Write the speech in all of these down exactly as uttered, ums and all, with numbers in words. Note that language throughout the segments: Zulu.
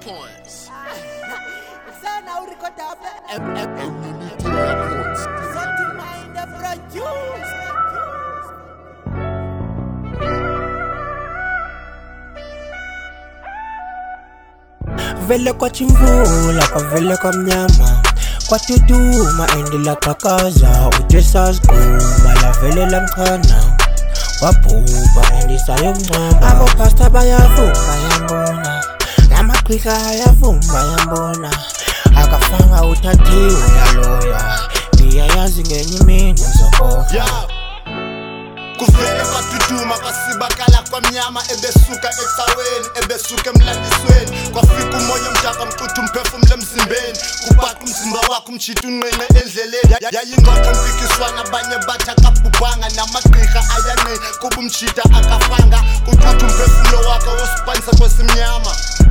points. Sana urecord up. Immunity Records. Something mind the produce. Vele kwa chimvula, kwa vele kwa mnyama, kwa tuduma endela kakaza, utesa skuma la vele la mkana, wapuba endisayo mncama. Abo pasta bayavuma yambona, lama kwika yavuma yambona, akafanga uthathiwe yaloya, ndiyayazi ngenye imini zokofa. Kuvele kwatutuma kwasibakala kwa mnyama, ebesuka ecaweni ebesuka emlandisweni, kwafika umoya mdaka mquthu umphefumule emzimbeni, kubhaqa umzimba wakho umshita unqenqe endleleni. Yayingxoxo mpikiswana abanye bathi akabhubhanga, namagqirha ayanqe kuba umshita akafanga, kuqutha umphefumulo wakhe wosipanisa kwesimnyama.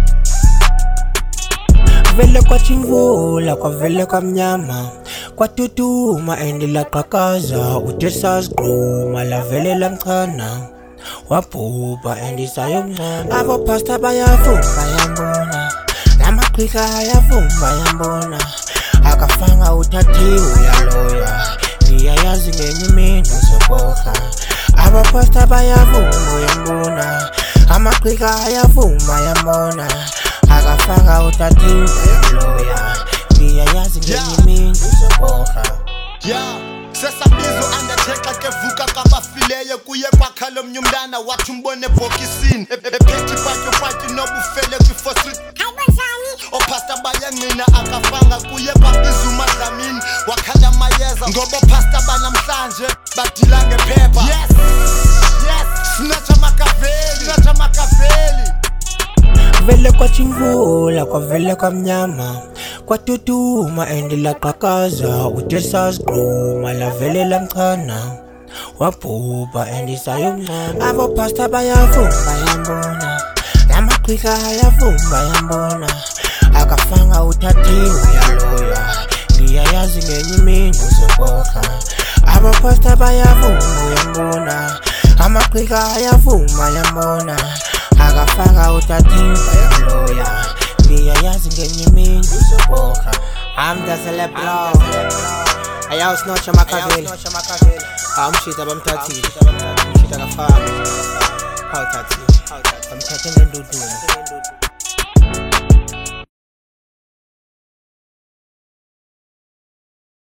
Vele kwa chimvula, kwa vele kwa mnyama, kwa tutuma endela qhakaza, utesa skuma la vele la mchana, wabhuba endisayo mncama. Abo pasta bayavuma yambona, lama kwika yavuma yambona, akafanga uthathiwe yaloya, ndiyayazi ngenye imini zokofa. Abo pasta bayavuma yambona, amakwika yavuma yambona, akafanga uthathiwe yaloya, ndiyayazi ngenye imini zokofa. Yeah, sesabizo Undertaker kevuka kabafileyo, kuye kwakhala omnye umntana wathi umbone ebhokisini, ephethe ipatyo nobufele kwi-fourth Street. Opasta bayangqina akafanga, kuye kwabiza uMadlamini wakhala amayeza, ngoba opasta banamhlanje badila ngephepha. Yes, yes, sinatha Makaveli, sinatha Makaveli. Vele kwa chimvula, kwa vele kwa mnyama, kwa tutuma endela qhakaza, utesa skuma la vele la mchana, wabhuba endisayo mncama. Abo pasta bayavuma yambona, lama kwika yavuma yambona, akafanga uthathiwe yaloya, ndiyayazi ngenye imini zokofa. Abo pasta bayavuma yambona, amakwika yavuma yambona, akafanga uthathiwe yaloya, ndiyayazi ngenye imini zokofa. I'm the celebro, ayaw Snotcha Makaveli, umshita bamthathile, umshita kafanga, hawuthathile, bamthathe ngenduduma.